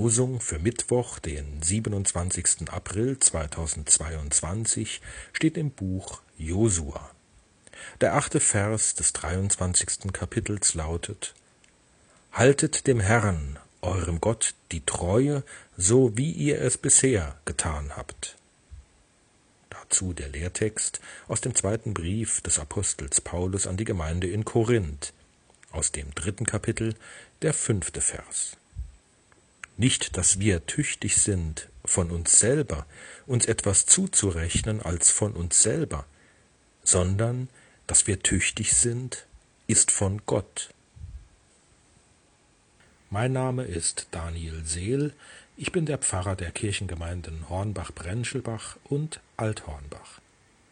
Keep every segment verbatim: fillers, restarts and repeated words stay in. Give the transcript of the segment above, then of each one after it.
Losung für Mittwoch, den siebenundzwanzigsten April zweitausendzweiundzwanzig, steht im Buch Josua. Der achte Vers des dreiundzwanzigsten Kapitels lautet: Haltet dem Herrn, eurem Gott, die Treue, so wie ihr es bisher getan habt. Dazu der Lehrtext aus dem zweiten Brief des Apostels Paulus an die Gemeinde in Korinth, aus dem dritten Kapitel, der fünfte Vers. Nicht, dass wir tüchtig sind, von uns selber uns etwas zuzurechnen als von uns selber, sondern, dass wir tüchtig sind, ist von Gott. Mein Name ist Daniel Seel, ich bin der Pfarrer der Kirchengemeinden Hornbach-Brenschelbach und Althornbach.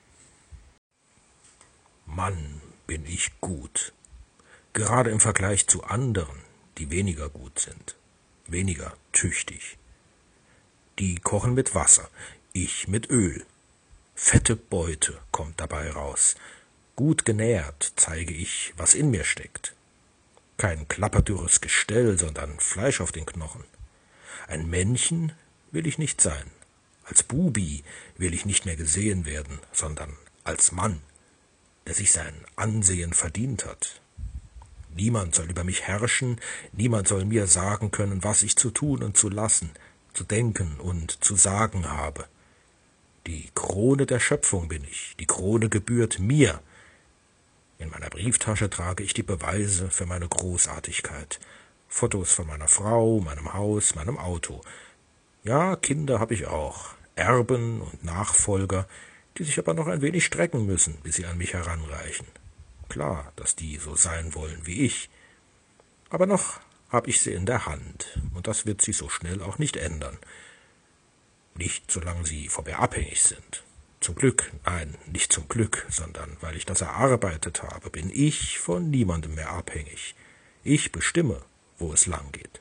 Mann, bin ich gut, gerade im Vergleich zu anderen, die weniger gut sind. Weniger tüchtig. Die kochen mit Wasser, ich mit Öl. Fette Beute kommt dabei raus. Gut genährt zeige ich, was in mir steckt. Kein klapperdürres Gestell, sondern Fleisch auf den Knochen. Ein Männchen will ich nicht sein. Als Bubi will ich nicht mehr gesehen werden, sondern als Mann, der sich sein Ansehen verdient hat. Niemand soll über mich herrschen, niemand soll mir sagen können, was ich zu tun und zu lassen, zu denken und zu sagen habe. Die Krone der Schöpfung bin ich, die Krone gebührt mir. In meiner Brieftasche trage ich die Beweise für meine Großartigkeit. Fotos von meiner Frau, meinem Haus, meinem Auto. Ja, Kinder habe ich auch, Erben und Nachfolger, die sich aber noch ein wenig strecken müssen, bis sie an mich heranreichen. Klar, dass die so sein wollen wie ich. Aber noch habe ich sie in der Hand, und das wird sich so schnell auch nicht ändern. Nicht, solange sie von mir abhängig sind. Zum Glück, nein, nicht zum Glück, sondern weil ich das erarbeitet habe, bin ich von niemandem mehr abhängig. Ich bestimme, wo es lang geht.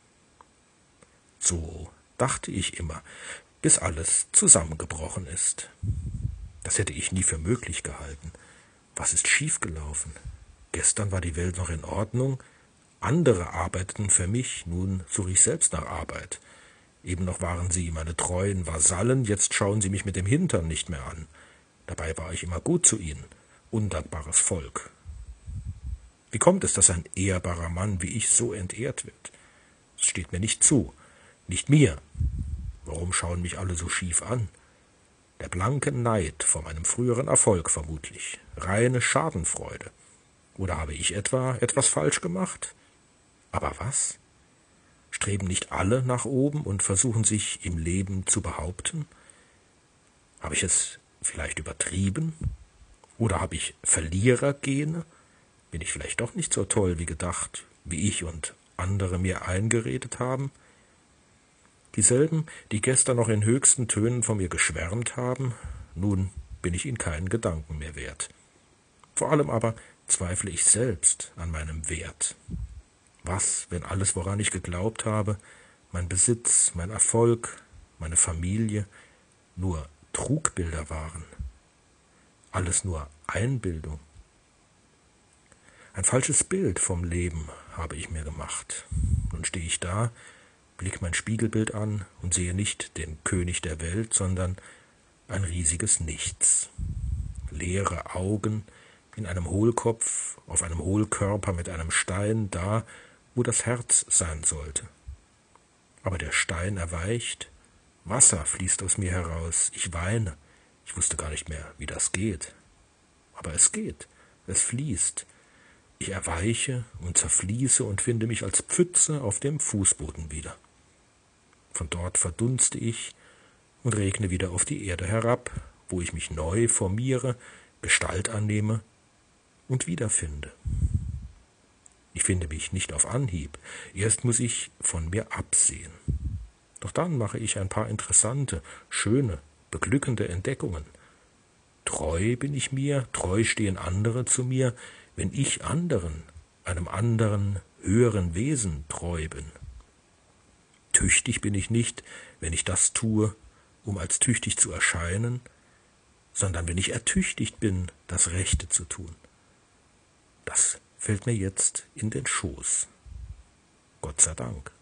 So dachte ich immer, bis alles zusammengebrochen ist. Das hätte ich nie für möglich gehalten. Was ist schiefgelaufen? Gestern war die Welt noch in Ordnung, andere arbeiteten für mich, nun suche ich selbst nach Arbeit. Eben noch waren sie meine treuen Vasallen, jetzt schauen sie mich mit dem Hintern nicht mehr an. Dabei war ich immer gut zu ihnen, undankbares Volk. Wie kommt es, dass ein ehrbarer Mann wie ich so entehrt wird? Es steht mir nicht zu, nicht mir. Warum schauen mich alle so schief an? Der blanke Neid vor meinem früheren Erfolg vermutlich, reine Schadenfreude. Oder habe ich etwa etwas falsch gemacht? Aber was? Streben nicht alle nach oben und versuchen sich im Leben zu behaupten? Habe ich es vielleicht übertrieben? Oder habe ich Verlierergene? Bin ich vielleicht doch nicht so toll wie gedacht, wie ich und andere mir eingeredet haben? Dieselben, die gestern noch in höchsten Tönen von mir geschwärmt haben, nun bin ich ihnen keinen Gedanken mehr wert. Vor allem aber zweifle ich selbst an meinem Wert. Was, wenn alles, woran ich geglaubt habe, mein Besitz, mein Erfolg, meine Familie, nur Trugbilder waren? Alles nur Einbildung? Ein falsches Bild vom Leben habe ich mir gemacht. Nun stehe ich da, blick mein Spiegelbild an und sehe nicht den König der Welt, sondern ein riesiges Nichts. Leere Augen in einem Hohlkopf, auf einem Hohlkörper mit einem Stein, da, wo das Herz sein sollte. Aber der Stein erweicht, Wasser fließt aus mir heraus, ich weine, ich wusste gar nicht mehr, wie das geht. Aber es geht, es fließt. Ich erweiche und zerfließe und finde mich als Pfütze auf dem Fußboden wieder. Von dort verdunste ich und regne wieder auf die Erde herab, wo ich mich neu formiere, Gestalt annehme und wiederfinde. Ich finde mich nicht auf Anhieb, erst muss ich von mir absehen. Doch dann mache ich ein paar interessante, schöne, beglückende Entdeckungen. Treu bin ich mir, treu stehen andere zu mir, wenn ich anderen, einem anderen, höheren Wesen treu bin. Tüchtig bin ich nicht, wenn ich das tue, um als tüchtig zu erscheinen, sondern wenn ich ertüchtigt bin, das Rechte zu tun. Das fällt mir jetzt in den Schoß. Gott sei Dank.